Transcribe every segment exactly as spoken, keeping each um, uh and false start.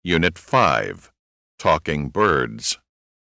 Unit five, Talking Birds.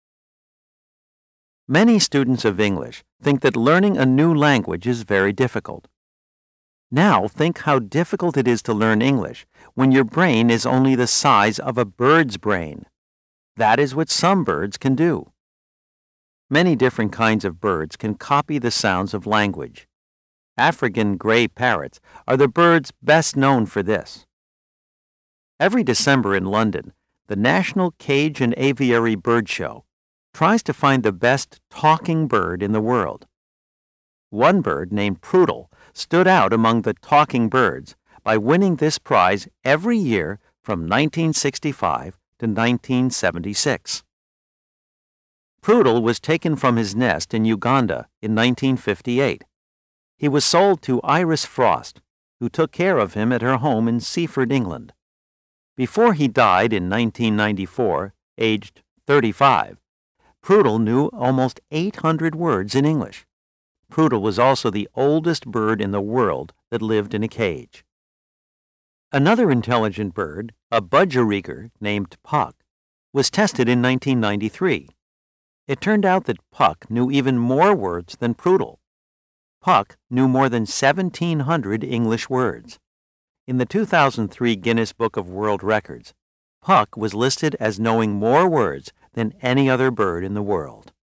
Many students of English think that learning a new language is very difficult. Now think how difficult it is to learn English when your brain is only the size of a bird's brain. That is what some birds can do. Many different kinds of birds can copy the sounds of language. African gray parrots are the birds best known for this. Every December in London, the National Cage and Aviary Bird Show tries to find the best talking bird in the world. One bird named Prudel stood out among the talking birds by winning this prize every year from nineteen sixty-five to nineteen seventy-six. Prudel was taken from his nest in Uganda in nineteen fifty-eight. He was sold to Iris Frost, who took care of him at her home in Seaford, England. Before he died in nineteen ninety-four, aged thirty-five, Prudel knew almost eight hundred words in English. Prudel was also the oldest bird in the world that lived in a cage. Another intelligent bird, a budgerigger named Puck, was tested in nineteen ninety-three. It turned out that Puck knew even more words than Prudel. Puck knew more than seventeen hundred English words. In the two thousand three Guinness Book of World Records, Puck was listed as knowing more words than any other bird in the world.